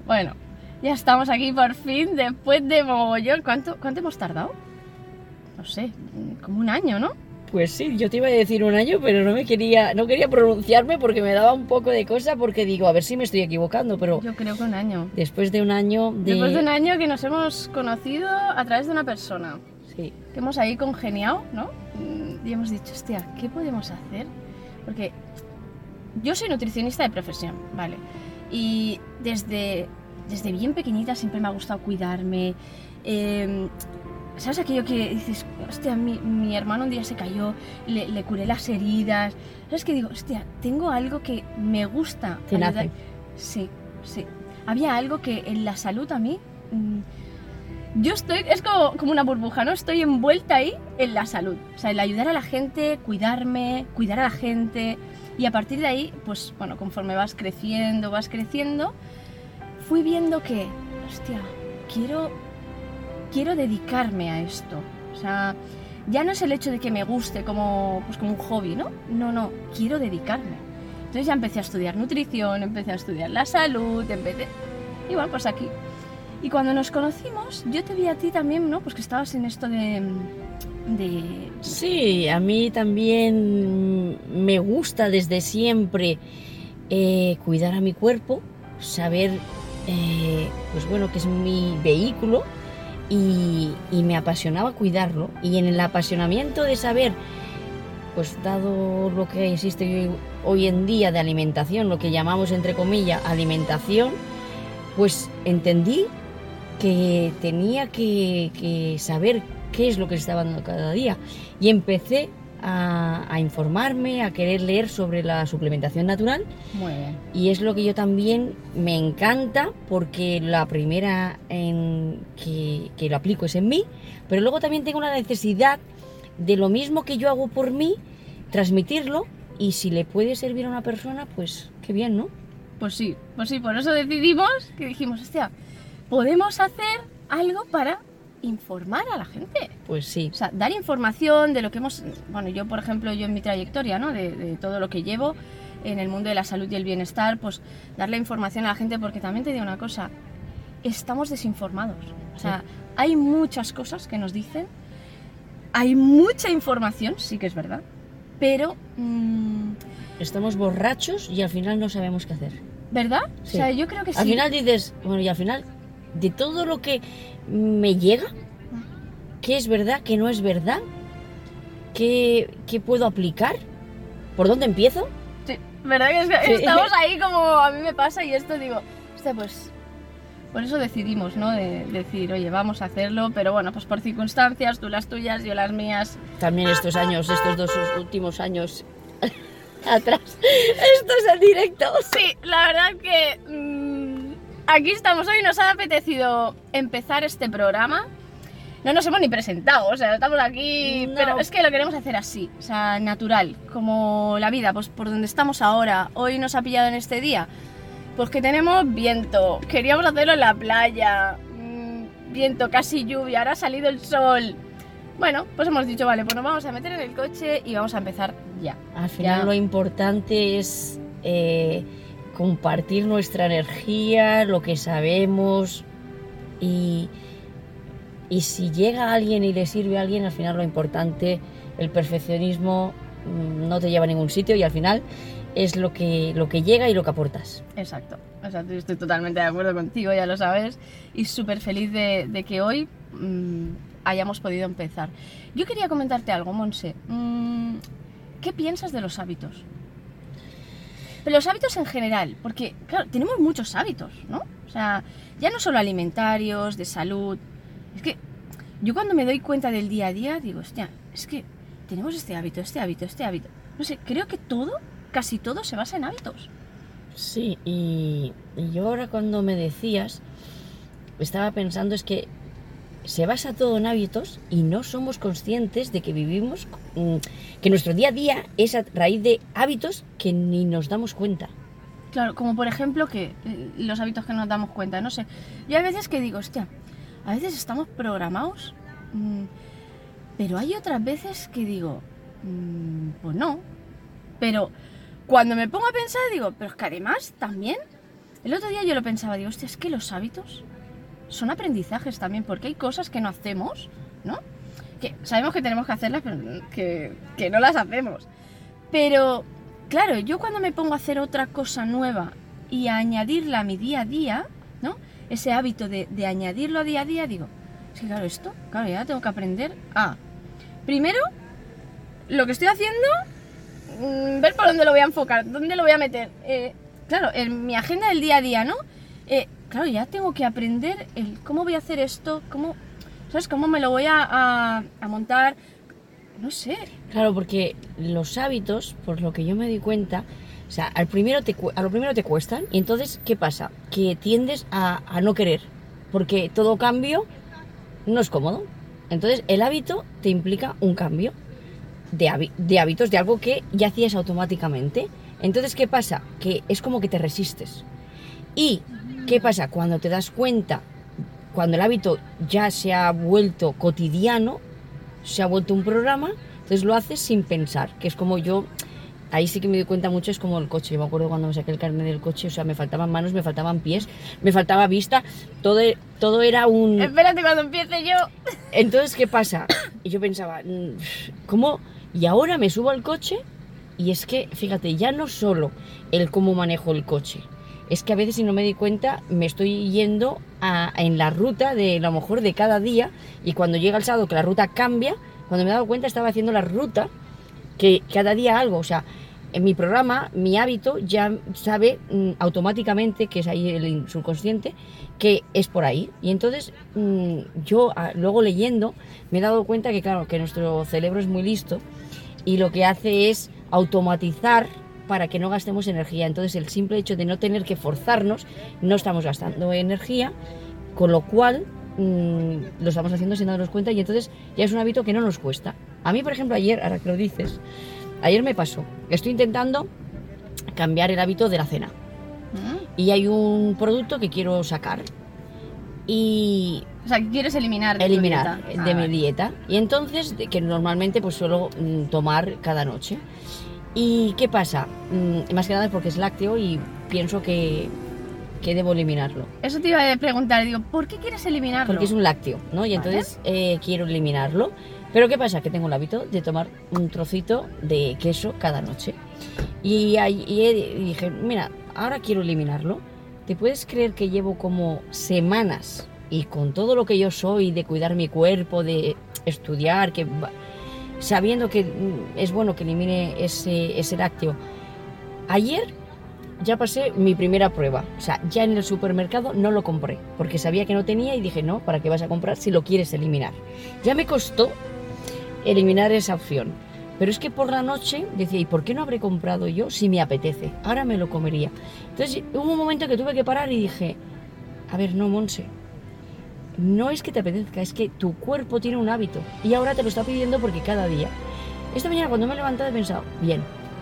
Bueno, ya estamos aquí por fin, después de mogollón. ¿Cuánto hemos tardado? No sé, como un año, ¿no? Pues sí, yo te iba a decir un año, pero no quería pronunciarme porque me daba un poco de cosa, porque digo, a ver si me estoy equivocando, pero Yo creo que un año. después de un año Después de un año que nos hemos conocido a través de una persona. Sí. Que hemos ahí congeniado, ¿no? Y hemos dicho, hostia, ¿qué podemos hacer? Porque yo soy nutricionista de profesión, ¿vale? Y desde bien pequeñita siempre me ha gustado cuidarme. ¿Sabes aquello que dices, hostia, mi hermano un día se cayó, le curé las heridas? ¿Sabes qué digo? Hostia, tengo algo que me gusta. Te nace. Sí. Había algo que en la salud a mí... yo estoy, es como una burbuja, ¿no? Estoy envuelta ahí en la salud. O sea, el ayudar a la gente, cuidarme, cuidar a la gente. Y a partir de ahí, pues bueno, conforme vas creciendo, fui viendo que, hostia, quiero dedicarme a esto. O sea, ya no es el hecho de que me guste como un hobby, ¿no? No, quiero dedicarme. Entonces ya empecé a estudiar nutrición, empecé a estudiar la salud, y bueno, pues aquí. Y cuando nos conocimos, yo te vi a ti también, ¿no? Pues que estabas en esto de... Sí, a mí también me gusta desde siempre cuidar a mi cuerpo, saber, pues bueno, que es mi vehículo y me apasionaba cuidarlo. Y en el apasionamiento de saber, pues dado lo que existe hoy en día de alimentación, lo que llamamos entre comillas alimentación, pues entendí que tenía que saber qué es lo que se estaba dando cada día y empecé a informarme, a querer leer sobre la suplementación natural. Muy bien. Y es lo que yo también me encanta, porque la primera en que lo aplico es en mí, pero luego también tengo la necesidad de lo mismo que yo hago por mí, transmitirlo, y si le puede servir a una persona, pues qué bien, ¿no? Pues sí, por eso decidimos que dijimos, hostia, podemos hacer algo para informar a la gente. Pues sí. O sea, dar información de lo que hemos... Bueno, yo, por ejemplo, en mi trayectoria, ¿no? De todo lo que llevo en el mundo de la salud y el bienestar, pues darle información a la gente, porque también te digo una cosa, estamos desinformados. O sea, hay muchas cosas que nos dicen, hay mucha información, sí que es verdad, pero... estamos borrachos y al final no sabemos qué hacer. ¿Verdad? Sí. O sea, yo creo que sí. Al final dices, bueno, y al final, de todo lo que me llega, ¿qué es verdad, qué no es verdad? ¿Qué puedo aplicar? ¿Por dónde empiezo? Sí, ¿verdad que Sí. estamos ahí como a mí me pasa y esto digo, hostia, pues por eso decidimos, ¿no? De decir, oye, vamos a hacerlo, pero bueno, pues por circunstancias, tú las tuyas, yo las mías. También estos 2 últimos años atrás, esto es en directo. Sí, la verdad que aquí estamos hoy, nos ha apetecido empezar este programa. No nos hemos ni presentado, o sea, estamos aquí, No. pero es que lo queremos hacer así, o sea, natural, como la vida, pues por donde estamos ahora. Hoy nos ha pillado en este día, pues que tenemos viento, queríamos hacerlo en la playa, viento, casi lluvia, ahora ha salido el sol. Bueno, pues hemos dicho, vale, pues nos vamos a meter en el coche y vamos a empezar ya. Al final Ya. lo importante es compartir nuestra energía, lo que sabemos, y si llega alguien y le sirve a alguien, al final lo importante, el perfeccionismo no te lleva a ningún sitio, y al final es lo que llega y lo que aportas. Exacto, yo estoy totalmente de acuerdo contigo, ya lo sabes, y súper feliz de que hoy hayamos podido empezar. Yo quería comentarte algo, Monse. ¿Qué piensas de los hábitos? Pero los hábitos en general, porque, claro, tenemos muchos hábitos, ¿no? O sea, ya no solo alimentarios, de salud. Es que yo cuando me doy cuenta del día a día, digo, hostia, es que tenemos este hábito. No sé, creo que casi todo se basa en hábitos. Sí, y yo ahora cuando me decías, estaba pensando, es que se basa todo en hábitos y no somos conscientes de que vivimos, que nuestro día a día es a raíz de hábitos que ni nos damos cuenta. Claro, como por ejemplo que los hábitos que nos damos cuenta, no sé. Yo hay veces que digo, hostia, a veces estamos programados, pero hay otras veces que digo, pues no. Pero cuando me pongo a pensar digo, pero es que además también El otro día yo lo pensaba, digo, hostia, es que los hábitos son aprendizajes también, porque hay cosas que no hacemos, ¿no? Que sabemos que tenemos que hacerlas, pero que no las hacemos. Pero, claro, yo cuando me pongo a hacer otra cosa nueva y a añadirla a mi día a día, ¿no? Ese hábito de añadirlo a día, digo, es que claro, esto, claro, ya tengo que aprender a, primero, lo que estoy haciendo, ver por dónde lo voy a enfocar, dónde lo voy a meter. Claro, en mi agenda del día a día, ¿no? Claro, ya tengo que aprender el cómo voy a hacer esto, cómo, ¿sabes? Cómo me lo voy a montar, no sé. Claro, porque los hábitos, por lo que yo me di cuenta, o sea, a lo primero te cuestan, y entonces, ¿qué pasa? Que tiendes a no querer, porque todo cambio no es cómodo. Entonces, el hábito te implica un cambio de hábitos, de algo que ya hacías automáticamente. Entonces, ¿qué pasa? Que es como que te resistes. ¿Y qué pasa? Cuando te das cuenta, cuando el hábito ya se ha vuelto cotidiano, se ha vuelto un programa, entonces lo haces sin pensar, que es como yo, ahí sí que me doy cuenta mucho, es como el coche. Yo me acuerdo cuando me saqué el carnet del coche, o sea, me faltaban manos, me faltaban pies, me faltaba vista, todo era un... Espérate cuando empiece yo. Entonces, ¿qué pasa? Y yo pensaba, ¿cómo? Y ahora me subo al coche y es que, fíjate, ya no solo el cómo manejo el coche, es que a veces si no me di cuenta me estoy yendo en la ruta de a lo mejor de cada día, y cuando llega el sábado que la ruta cambia, cuando me he dado cuenta estaba haciendo la ruta que cada día algo, o sea, en mi programa, mi hábito ya sabe automáticamente, que es ahí el subconsciente, que es por ahí. Y entonces yo luego leyendo me he dado cuenta que claro, que nuestro cerebro es muy listo y lo que hace es automatizar para que no gastemos energía. Entonces el simple hecho de no tener que forzarnos, no estamos gastando energía, con lo cual lo estamos haciendo sin darnos cuenta, y entonces ya es un hábito que no nos cuesta. A mí, por ejemplo, ayer, ahora que lo dices, ayer me pasó, estoy intentando cambiar el hábito de la cena y hay un producto que quiero sacar y... O sea, que quieres eliminar de mi dieta, y entonces, que normalmente pues suelo tomar cada noche. ¿Y qué pasa? Más que nada es porque es lácteo y pienso que debo eliminarlo. Eso te iba a preguntar, digo, ¿por qué quieres eliminarlo? Porque es un lácteo, ¿no? Y entonces quiero eliminarlo. Pero ¿qué pasa? Que tengo el hábito de tomar un trocito de queso cada noche. Y dije, mira, ahora quiero eliminarlo. ¿Te puedes creer que llevo como semanas, y con todo lo que yo soy, de cuidar mi cuerpo, de estudiar, sabiendo que es bueno que elimine ese lácteo? Ayer ya pasé mi primera prueba, o sea, ya en el supermercado no lo compré, porque sabía que no tenía y dije, no, ¿para qué vas a comprar si lo quieres eliminar? Ya me costó eliminar esa opción, pero es que por la noche decía, ¿y por qué no habré comprado yo si me apetece? Ahora me lo comería. Entonces hubo un momento que tuve que parar y dije, a ver, no, Monse, no es que te apetezca, es que tu cuerpo tiene un hábito y ahora te lo está pidiendo porque cada día. Esta mañana cuando me he levantado he pensado, bien,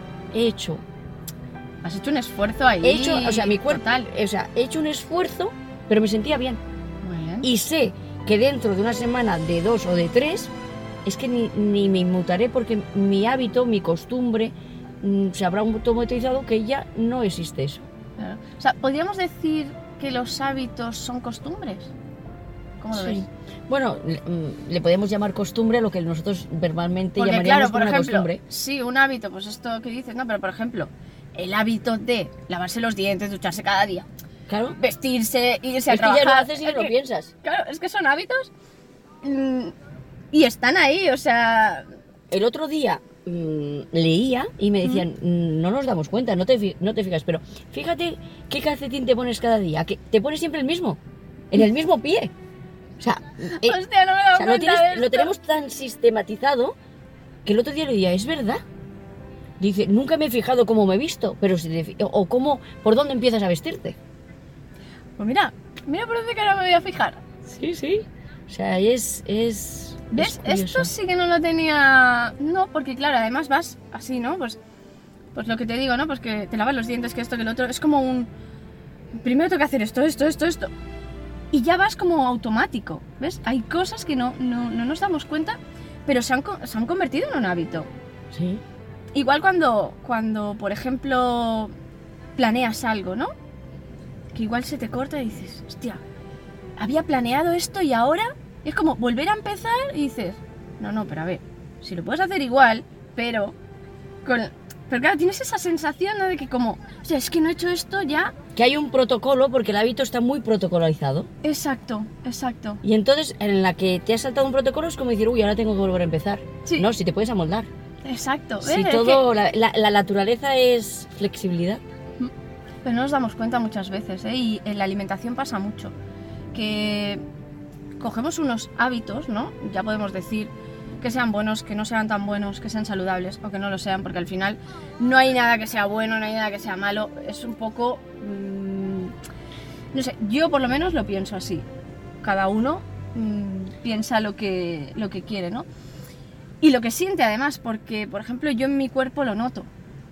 has hecho un esfuerzo ahí. O sea, mi cuerpo, o sea, he hecho un esfuerzo, pero me sentía bien. Muy bien. Y sé que dentro de una semana, de 2 o de 3, es que ni me inmutaré, porque mi hábito, mi costumbre, se habrá automatizado, que ya no existe eso. Claro. O sea, ¿podríamos decir que los hábitos son costumbres? ¿Cómo lo ves? Bueno, le podemos llamar costumbre a lo que nosotros verbalmente porque, llamaríamos claro, por una ejemplo, costumbre. Sí, un hábito, pues esto que dices, no, pero por ejemplo, el hábito de lavarse los dientes, ducharse cada día, Claro. vestirse, irse a Es que trabajar. ya lo haces y no lo piensas. Claro, es que son hábitos y están ahí, o sea... El otro día leía y me decían, no nos damos cuenta, no te fijas, pero fíjate qué calcetín te pones cada día, que te pones siempre el mismo, en el mismo pie. O sea, hostia, no me he dado cuenta de esto. Lo tenemos tan sistematizado que el otro día le decía, es verdad. Dice, nunca me he fijado cómo me he visto, pero por dónde empiezas a vestirte. Pues mira por dónde que ahora me voy a fijar. Sí, sí. O sea, es ¿Ves? curioso. Esto sí que no lo tenía... No, porque claro, además vas así, ¿no? Pues lo que te digo, ¿no? Pues que te lavas los dientes, que esto, que lo otro. Es como un... Primero tengo que hacer esto. Y ya vas como automático, ¿ves? Hay cosas que no nos damos cuenta, pero se han convertido en un hábito. Sí. Igual cuando, por ejemplo, planeas algo, ¿no? que igual se te corta y dices, hostia, había planeado esto y ahora es como volver a empezar y dices, no, pero a ver, si lo puedes hacer igual, pero claro, tienes esa sensación, ¿no? De que como, o sea, es que no he hecho esto ya. Que hay un protocolo, porque el hábito está muy protocolarizado. Exacto. Y entonces, en la que te has saltado un protocolo es como decir, uy, ahora tengo que volver a empezar. Sí. No, si te puedes amoldar. Exacto. Si todo, la naturaleza es flexibilidad. Pero no nos damos cuenta muchas veces, ¿eh? Y en la alimentación pasa mucho. Que cogemos unos hábitos, ¿no? Ya podemos decir que sean buenos, que no sean tan buenos, que sean saludables o que no lo sean, porque al final no hay nada que sea bueno, no hay nada que sea malo. Es un poco... no sé, yo por lo menos lo pienso así. Cada uno piensa lo que quiere, ¿no? Y lo que siente además, porque, por ejemplo, yo en mi cuerpo lo noto.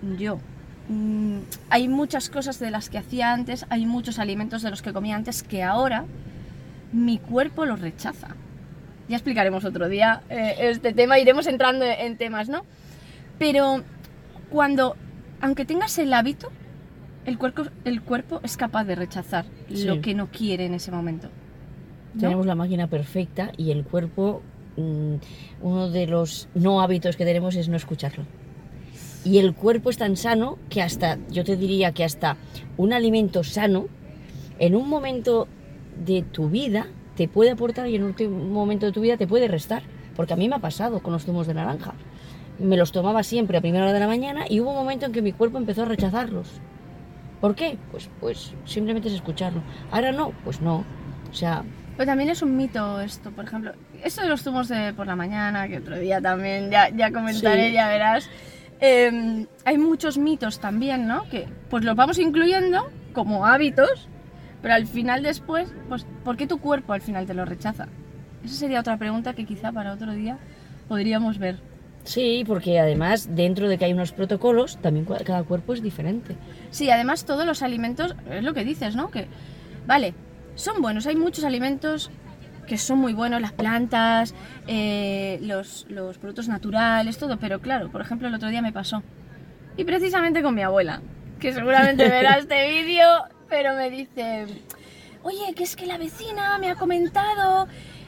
Hay muchas cosas de las que hacía antes, hay muchos alimentos de los que comía antes que ahora mi cuerpo los rechaza. Ya explicaremos otro día este tema, iremos entrando en temas, ¿no? Pero aunque tengas el hábito, el cuerpo es capaz de rechazar lo que no quiere en ese momento, ¿no? Tenemos la máquina perfecta y el cuerpo, uno de los no hábitos que tenemos es no escucharlo. Y el cuerpo es tan sano que yo te diría que hasta un alimento sano, en un momento de tu vida, te puede aportar y en un momento de tu vida te puede restar. Porque a mí me ha pasado con los zumos de naranja. Me los tomaba siempre a primera hora de la mañana y hubo un momento en que mi cuerpo empezó a rechazarlos. ¿Por qué? Pues simplemente es escucharlo. Ahora no, pues no. O sea... Pero también es un mito esto, por ejemplo. Esto de los zumos de por la mañana, que otro día también ya comentaré, sí. Ya verás. Hay muchos mitos también, ¿no? Que pues los vamos incluyendo como hábitos, pero al final después, pues ¿por qué tu cuerpo al final te lo rechaza? Esa sería otra pregunta que quizá para otro día podríamos ver. Sí, porque además dentro de que hay unos protocolos, también cada cuerpo es diferente. Sí, además todos los alimentos, es lo que dices, ¿no? Que, vale, son buenos, hay muchos alimentos que son muy buenos, las plantas, los productos naturales, todo, pero claro, por ejemplo el otro día me pasó, y precisamente con mi abuela, que seguramente verá este vídeo, pero me dice, oye, que es que la vecina me ha comentado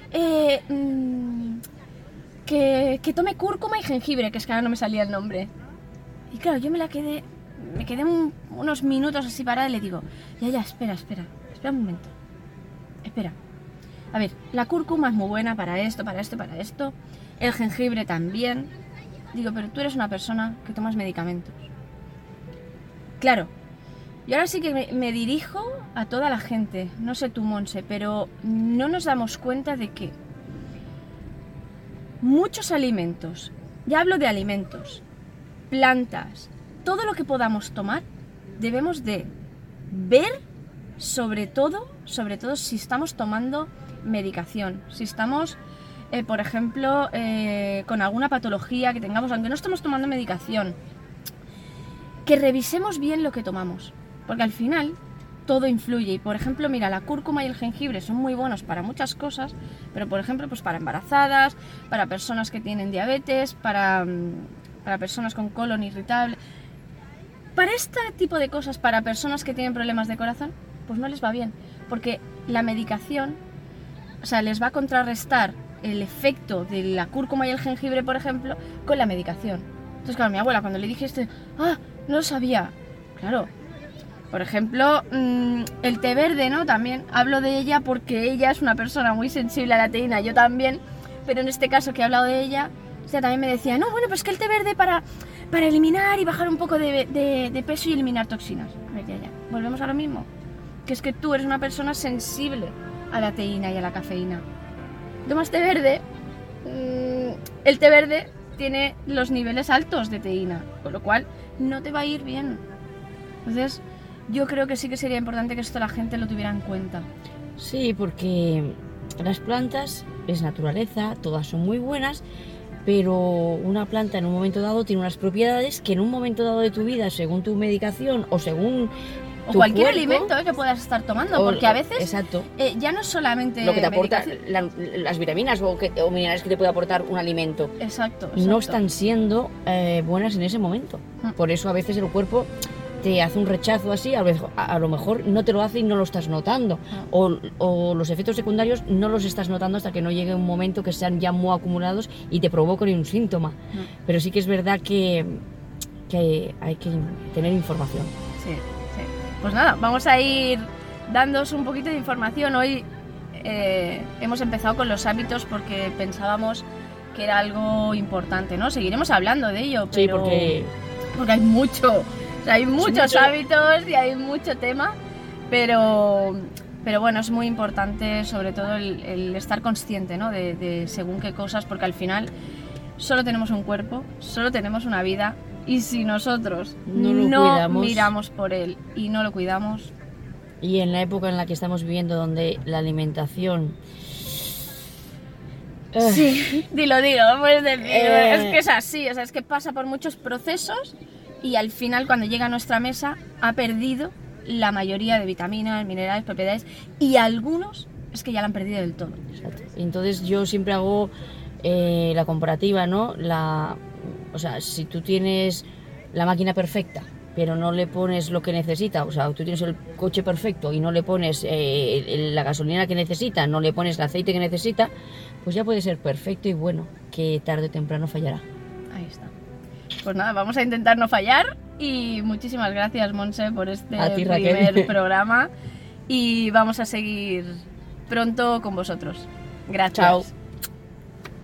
que tome cúrcuma y jengibre, que es que ahora no me salía el nombre. Y claro, yo me quedé unos minutos así parada y le digo, ya, espera un momento, espera. A ver, la cúrcuma es muy buena para esto, el jengibre también. Digo, pero tú eres una persona que tomas medicamentos. Claro, y ahora sí que me dirijo a toda la gente, no sé tú, Monse, pero no nos damos cuenta de que muchos alimentos, ya hablo de alimentos, plantas, todo lo que podamos tomar, debemos de ver sobre todo si estamos tomando medicación, si estamos, por ejemplo, con alguna patología que tengamos, aunque no estemos tomando medicación, que revisemos bien lo que tomamos, porque al final todo influye. Y por ejemplo, mira, la cúrcuma y el jengibre son muy buenos para muchas cosas, pero por ejemplo, pues para embarazadas, para personas que tienen diabetes, para personas con colon irritable, para este tipo de cosas, para personas que tienen problemas de corazón, pues no les va bien, porque la medicación, o sea, les va a contrarrestar el efecto de la cúrcuma y el jengibre, por ejemplo, con la medicación. Entonces, claro, mi abuela, cuando le dije esto, no lo sabía. Claro, por ejemplo, el té verde, ¿no? También hablo de ella porque ella es una persona muy sensible a la teína, yo también, pero en este caso que he hablado de ella, o sea, también me decía, no, bueno, pues que el té verde para eliminar y bajar un poco de peso y eliminar toxinas. A ver, ya, volvemos a lo mismo, que es que tú eres una persona sensible a la teína y a la cafeína. Tomas té verde, el té verde tiene los niveles altos de teína, con lo cual no te va a ir bien. Entonces, yo creo que sí que sería importante que esto la gente lo tuviera en cuenta. Sí, porque las plantas es naturaleza, todas son muy buenas, pero una planta en un momento dado tiene unas propiedades que en un momento dado de tu vida, según tu medicación o según o cualquier alimento que puedas estar tomando, porque a veces exacto. Ya no solamente lo que te aporta las vitaminas o minerales que te puede aportar un alimento, exacto. No están siendo buenas en ese momento. Por eso a veces el cuerpo te hace un rechazo así, a lo mejor no te lo hace y no lo estás notando, o los efectos secundarios no los estás notando hasta que no llegue un momento que sean ya muy acumulados y te provoquen un síntoma. Pero sí que es verdad que hay que tener información. Sí, sí. Pues nada, vamos a ir dándoos un poquito de información. Hoy hemos empezado con los hábitos porque pensábamos que era algo importante, ¿no? Seguiremos hablando de ello, pero... Sí, porque hay mucho, o sea, hay muchos hábitos y hay mucho tema, pero bueno, es muy importante sobre todo el estar consciente, ¿no? de según qué cosas, porque al final solo tenemos un cuerpo, solo tenemos una vida, y si nosotros no miramos por él y no lo cuidamos... Y en la época en la que estamos viviendo, donde la alimentación... Sí, dilo, puedes decir, es que es así, o sea, es que pasa por muchos procesos y al final cuando llega a nuestra mesa ha perdido la mayoría de vitaminas, minerales, propiedades, y algunos es que ya la han perdido del todo. Exacto. Entonces yo siempre hago la comparativa, ¿no? O sea, si tú tienes la máquina perfecta, pero no le pones lo que necesita, o sea, tú tienes el coche perfecto y no le pones la gasolina que necesita, no le pones el aceite que necesita, pues ya puede ser perfecto y bueno, que tarde o temprano fallará. Ahí está. Pues nada, vamos a intentar no fallar y muchísimas gracias, Montse, por este primer programa y vamos a seguir pronto con vosotros. Gracias. Chao.